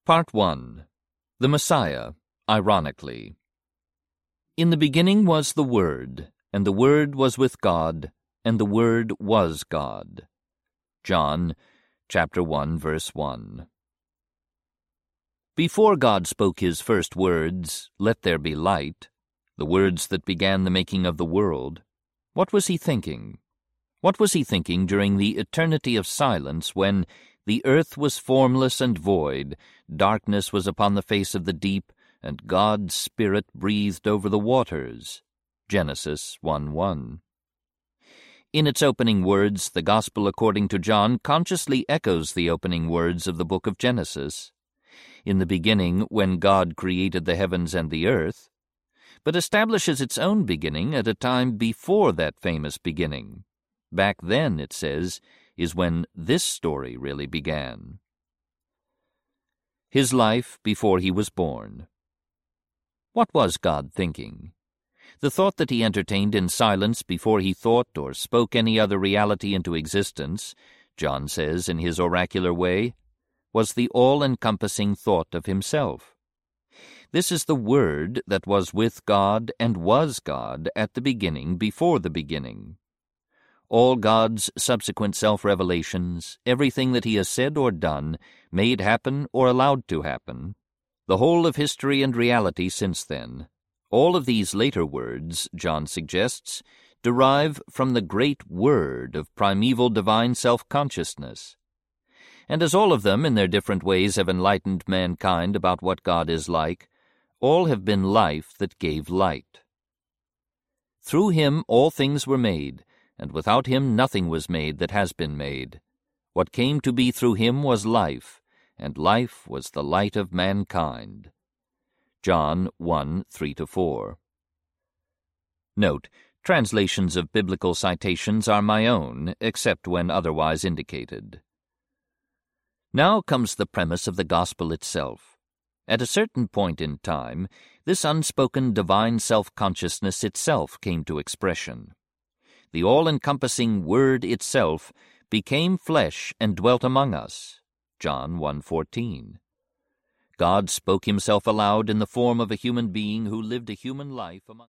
Part 1. The Messiah, ironically. In the beginning was the Word, and the Word was with God, and the Word was God. John, chapter 1, verse 1. Before God spoke his first words, "Let there be light," the words that began the making of the world, what was he thinking? What was he thinking during the eternity of silence when the earth was formless and void, darkness was upon the face of the deep, and God's Spirit breathed over the waters? Genesis 1:1. In its opening words, the Gospel according to John consciously echoes the opening words of the book of Genesis. In the beginning, when God created the heavens and the earth, but establishes its own beginning at a time before that famous beginning. Back then, it says, is when this story really began. His life before he was born. What was God thinking? The thought that he entertained in silence before he thought or spoke any other reality into existence, John says in his oracular way, was the all-encompassing thought of himself. This is the Word that was with God and was God at the beginning before the beginning. All God's subsequent self-revelations, everything that he has said or done, made happen or allowed to happen, the whole of history and reality since then, all of these later words, John suggests, derive from the great Word of primeval divine self-consciousness. And as all of them in their different ways have enlightened mankind about what God is like, all have been life that gave light. Through him all things were made, and without him nothing was made that has been made. What came to be through him was life, and life was the light of mankind. John 1:3-4. Note, translations of biblical citations are my own, except when otherwise indicated. Now comes the premise of the gospel itself. At a certain point in time, this unspoken divine self-consciousness itself came to expression. The all-encompassing Word itself became flesh and dwelt among us. John 1:14. God spoke himself aloud in the form of a human being who lived a human life among